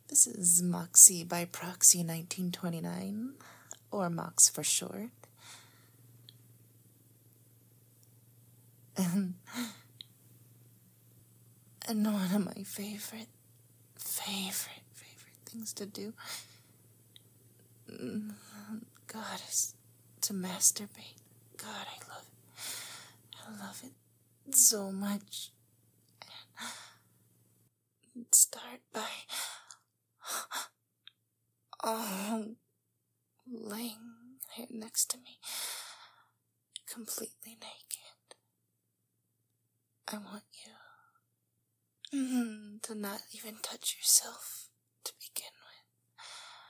This is Moxie by Proxy 1929, or Mox for short. And one of my favorite things to do, God, is to masturbate. God, I love it. I love it so much. And start by laying here next to me, completely naked. I want you to not even touch yourself to begin with.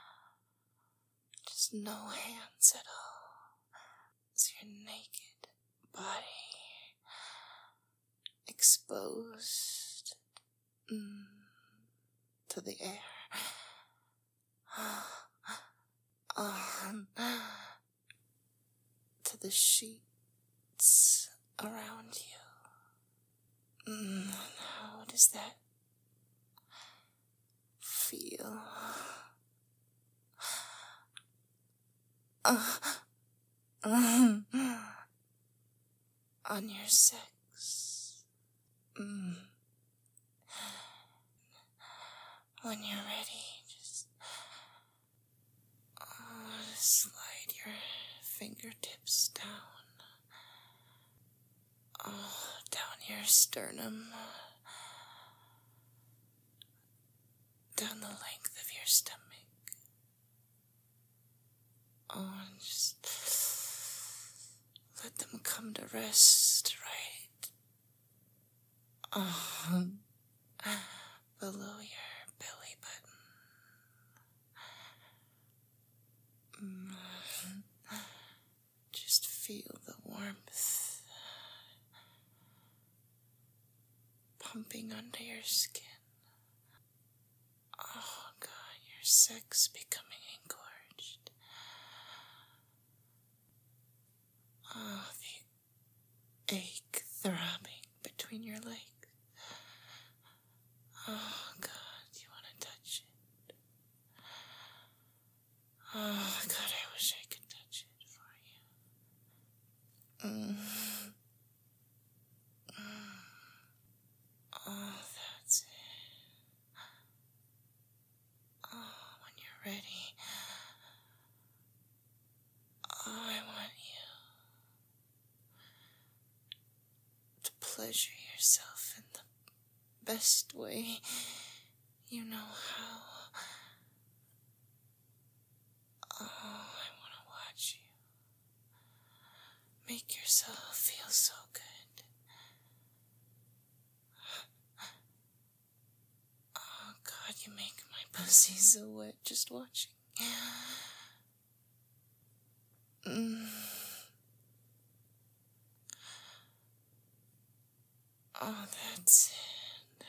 Just no hands at all. It's your naked body exposed to the air. To the sheets around you. How does that feel? On your sex. When you're ready, just slide your fingertips down your sternum, down the length of your stomach. And just let them come to rest right below your belly button. Just feel the warmth pumping under your skin. Oh God, your sex becoming engorged. Oh, the ache throbbing between your legs. Oh God, you want to touch it. Oh God, I wish I could touch it for you. Oh, that's it. Oh, when you're ready, I want you to pleasure yourself in the best way you know how. Oh, I want to watch you. Make yourself feel so good. Oh God, you make my pussy so wet just watching. Oh, that's it.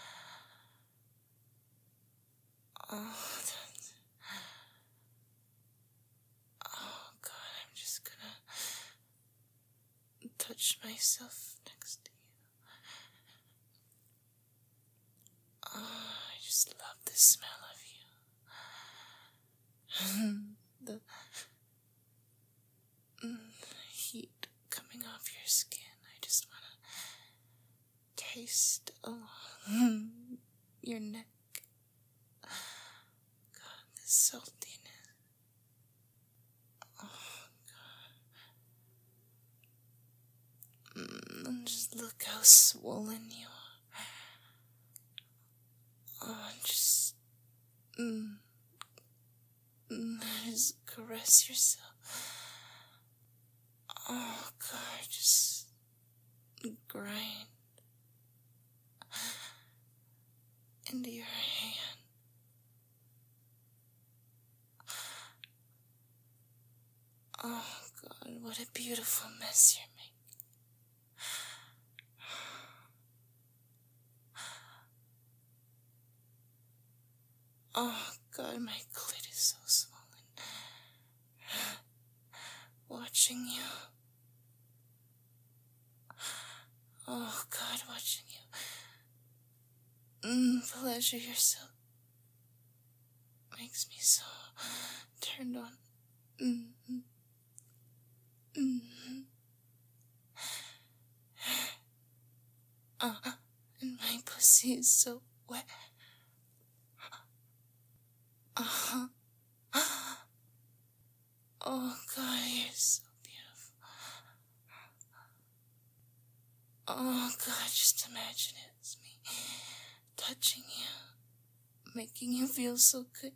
Oh, that's it. Oh God, I'm just gonna touch myself next to you. Oh, I just love the smell of you. The heat coming off your skin. I just want to taste along your neck. God, the saltiness. Oh God. And just look how swollen you are. Oh, just just caress yourself. Oh God, just grind into your hand. Oh God, what a beautiful mess you're making. Oh God, my clit is so swollen. Watching you. Oh God, watching you. Pleasure yourself. turned on. Mm-hmm. Mm-hmm. And my pussy is so wet. Uh-huh. Oh God, you're so beautiful. Oh God, just imagine it's me touching you, making you feel so good.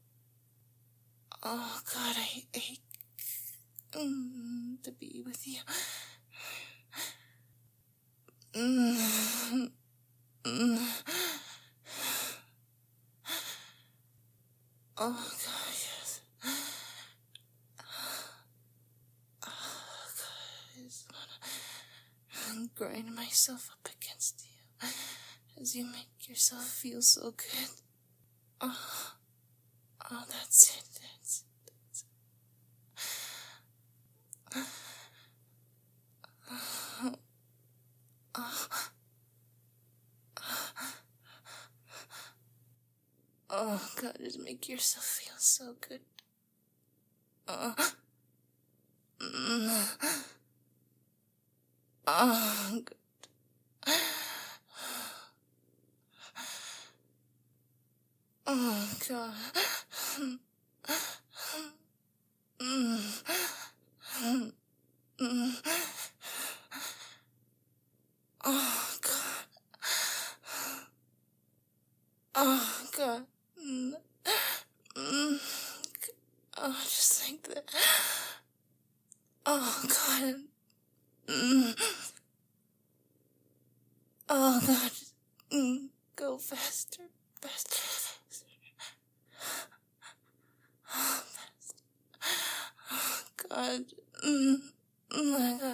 Oh God, I ache to be with you. Mm. Oh God, yes. Oh God, I just wanna grind myself up against you as you make yourself feel so good. Oh, that's it. That's it. Oh God, just make yourself feel so good. Oh, oh God. Oh God. Oh God. Oh God. Oh, just like that. Oh God. Oh God. Go faster, faster, faster. Oh, faster. Oh God. Oh my God.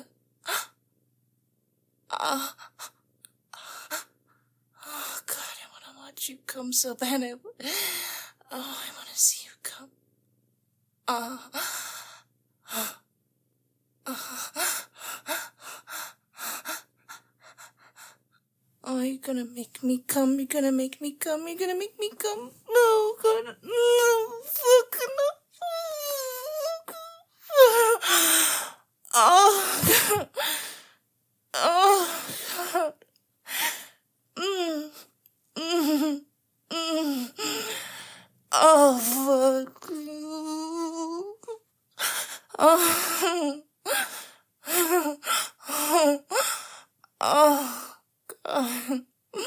Oh, oh God, I wanna watch you come so bad. I wanna see you come. Oh, oh, you're gonna make me come. You're gonna make me come. You're gonna make me come. No, God, no, fuck, no. Oh, God. Oh, God. Mm. Oh, fuck. Oh. Oh, God.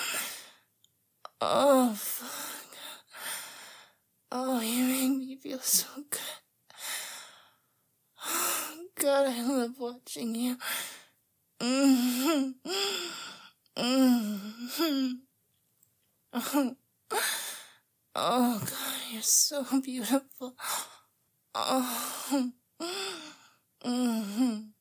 Oh, fuck. Oh, you make me feel so good. God, I love watching you. Oh, God, you're so beautiful. Oh.